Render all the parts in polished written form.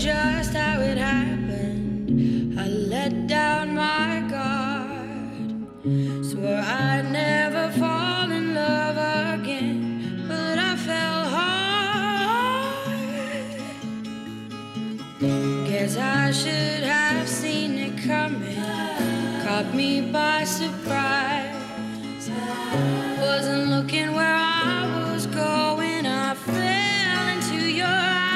just how it happened. I let down my guard, swore I'd never fall in love again, but I fell hard. Guess I should have seen it coming, caught me by surprise. Wasn't looking where I was going, I fell into your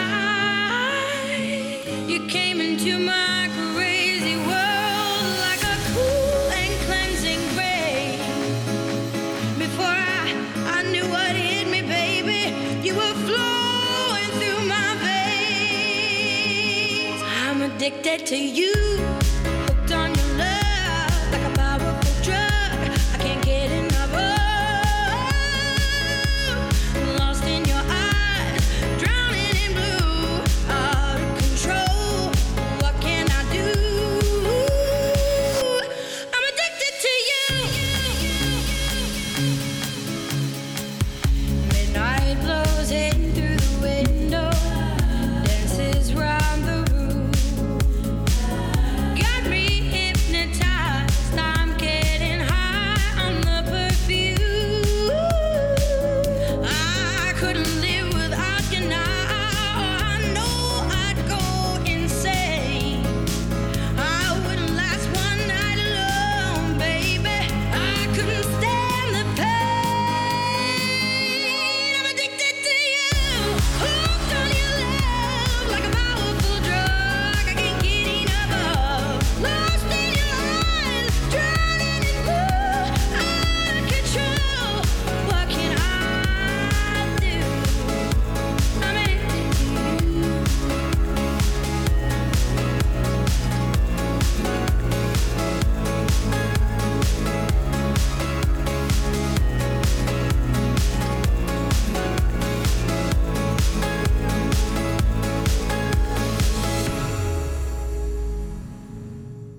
eyes. You came into my crazy world like a cool and cleansing rain. Before I knew what hit me, baby, you were flowing through my veins. I'm addicted to you.